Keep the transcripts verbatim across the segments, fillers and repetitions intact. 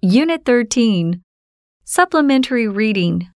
Unit thirteen, Supplementary Reading.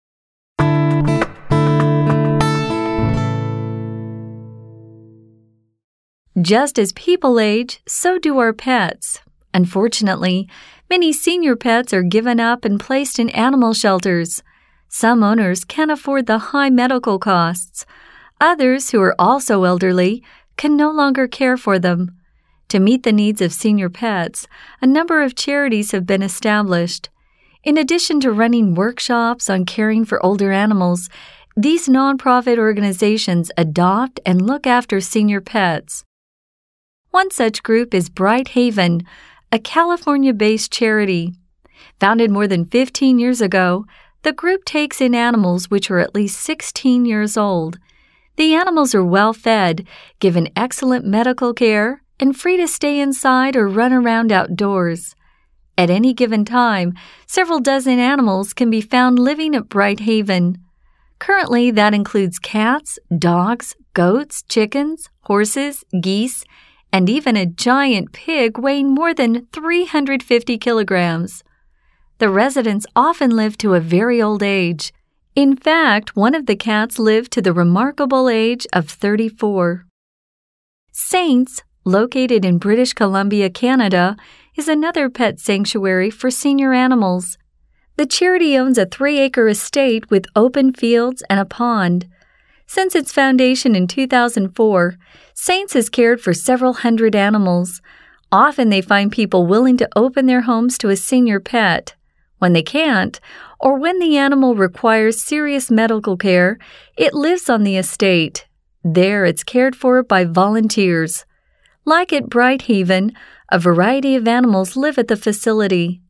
Just as people age, so do our pets. Unfortunately, many senior pets are given up and placed in animal shelters. Some owners can't afford the high medical costs. Others, who are also elderly, can no longer care for them. To meet the needs of senior pets, a number of charities have been established. In addition to running workshops on caring for older animals, these nonprofit organizations adopt and look after senior pets. One such group is Bright Haven, a California-based charity. Founded more than fifteen years ago, the group takes in animals which are at least sixteen years old. The animals are well fed, given excellent medical care, and free to stay inside or run around outdoors. At any given time, several dozen animals can be found living at Bright Haven. Currently, that includes cats, dogs, goats, chickens, horses, geese, and even a giant pig weighing more than three hundred fifty kilograms. The residents often live to a very old age. In fact, one of the cats lived to the remarkable age of thirty-four. Saints, located in British Columbia, Canada, is another pet sanctuary for senior animals. The charity owns a three-acre estate with open fields and a pond. Since its foundation in two thousand four, Saints has cared for several hundred animals. Often they find people willing to open their homes to a senior pet. When they can't, or when the animal requires serious medical care, it lives on the estate. There it's cared for by volunteers. Like at Bright Haven, a variety of animals live at the facility.